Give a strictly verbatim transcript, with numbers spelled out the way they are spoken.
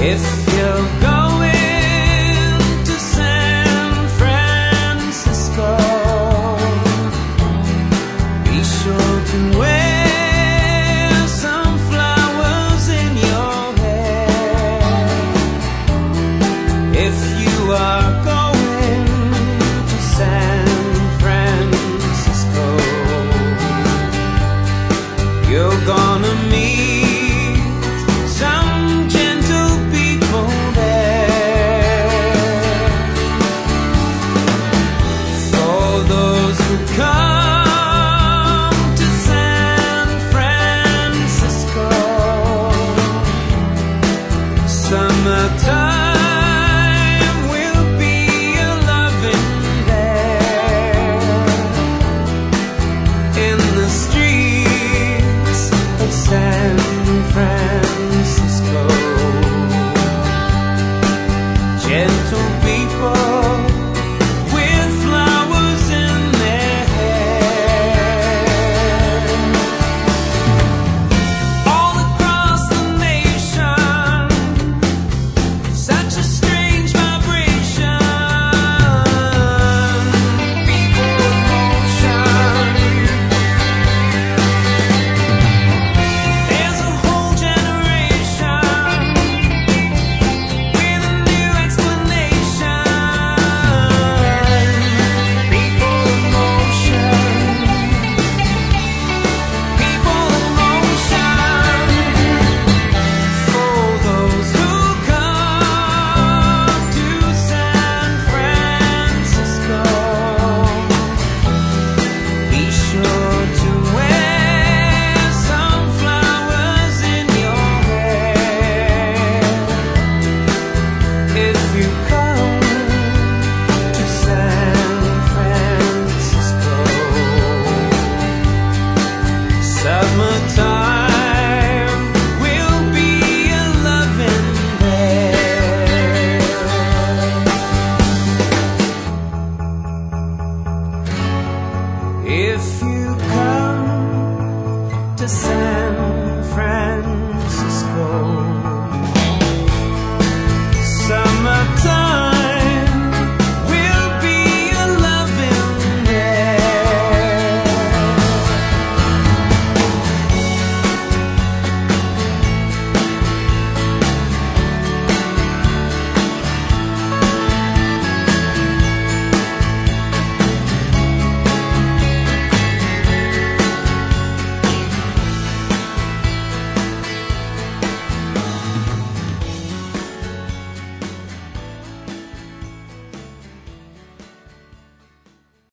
If you're going to San Francisco, be sure to wear some flowers in your hair. If you are going to San Francisco, you're gonna meet summertime will be a loving there in the streets of San Francisco. Gentle people with flowers in their hair. All across the nation, such a strange vibration. People in motion. There's a whole generation with a new explanation. People in motion. People in motion. For those who come to San Francisco, be sure to wear some flowers in your hair. If you come to San Francisco, summertime will be a loving there. If you come to San